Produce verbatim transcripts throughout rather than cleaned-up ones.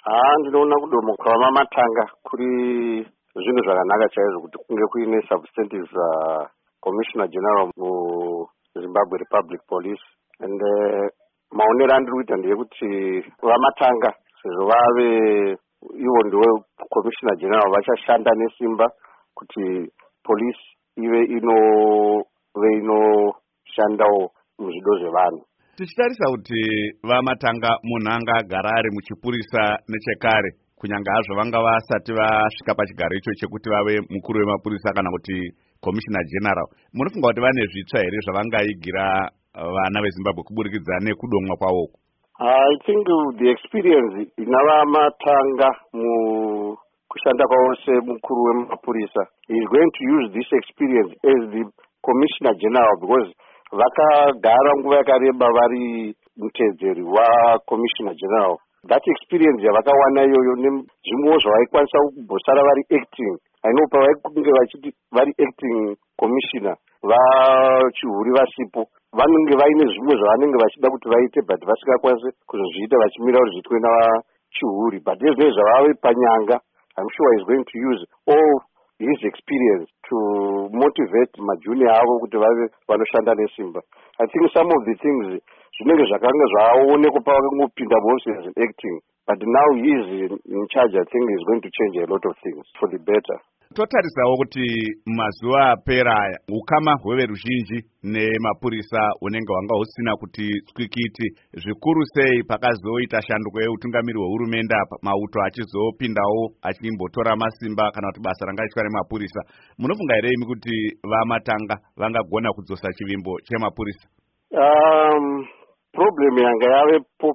Ah, ndinoona kudomoka kwamatanga kuri zvinhu zvakanaka chaizvo kuti kunge kuine substantive uh, commissioner general muZimbabwe Republic Police. And uh, maonero andiri kuita ndeyekuti vamatanga sezvo vave ivo ndiwe commissioner general vachashanda nesimba kuti police ive inove inoshandawo muzvido zvevanhu. Tichitarisa kuti vamatanga munhu anga agara ari muchipurisa nechekare kunyange hazvo vanga vasati vasvika pachigaro icho chekuti vave mukuru wemapurisa kana kuti commissioner general, munofunga kuti vane zvitsva here zvavangaigira vana veZimbabwe kuburikidza nekudomwa kwavoko? I think the experience inavamatanga mukushanda kwavo semukuru wemapurisa is going to use this experience as the commissioner general, because vakagara nguva yakareba vari mutedzeri wacommissioner general. That experience yavakawana iyoyo nezvimwewo zvavaikwanisa kumbosara vari acting. I know pavaikunge vachiti vari acting commissioner vachihuri vasipo vanenge vaine zvimwe zvavanenge vachida kuti vaite but vasingakwanisi kuzozviita vachimira kuti zviitwe navachihuri. But ezvinenge zvavave panyanga, I'm sure he's going to use all his experience to motivate majunior avo kuti vave vanoshanda nesimba. I think some of the things zvinenge zvakanga zvaonekwa pavakangopinda mose as an acting, but now he is in, in charge. I think he's going to change a lot of things for the better. Totarisawo kuti mazuva apera aya ukama hweveruzhinji nemapurisa unenge wanga usina kuti tswikiti zvikuru sei pakazoita shanduko yeutungamiri hwehurumende apa mauto achizopindawo achimbotora masimba kana kuti basa rangaitwa nemapurisa. Munofunga here imi kuti vamatanga vangagona kudzosa chivimbo chemapurisa? Um, problem yanga yavepo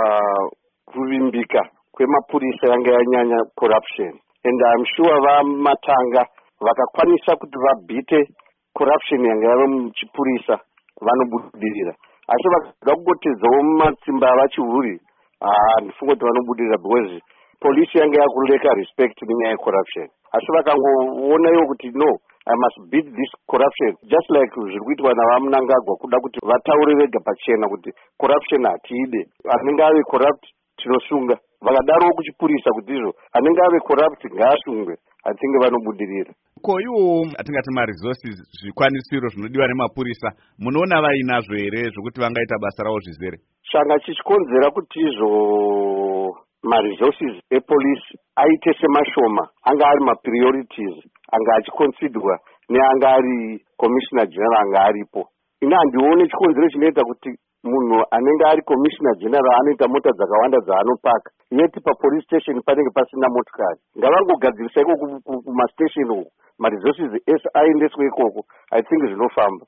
pakuvimbika kwemapurisa yanga yanyanya corruption. And I'm sure vamatanga vakakwanisa kuti vabhite corruption yanga yave muchipurisa vanobudirira. Asi vakangotedzawo mumatsimba avachihuri, ah, ndifunga kuti vanobudirira because police yanga yakuleka respect nenyaya yecorruption. Asi vakangoona iwo kuti no, I must beat this corruption, just like zviri kuitwa navaMnangagwa kuda kuti vataure vega pachena kuti corruption hatiide, anenge ave corrupt tinosunga. Vakadarowo kuchipurisa kuti izvo anenge ave corrupt ngaasungwe. I think vanobudirira. Ko iwo atingati maresources, zvikwanisiro zvinodiwa nemapurisa, munoona vainazvo here zvokuti vangaita basa ravo zvizere? Changa chichikonzera kuti izvo maresources epolice aite semashoma, anga ari mapriorities, anga achiconsiderwa neanga ari commissioner general anga aripo. Ina handione chikonzero chinoita kuti munhu anenge ari commissioner general anoita mota dzakawanda dzaanopaka, yeti papolice station panenge pasina motokari. Ngavangogadzirisa ikoko kumastation uko, maresources ese aendeswe ikoko, I think zvinofamba.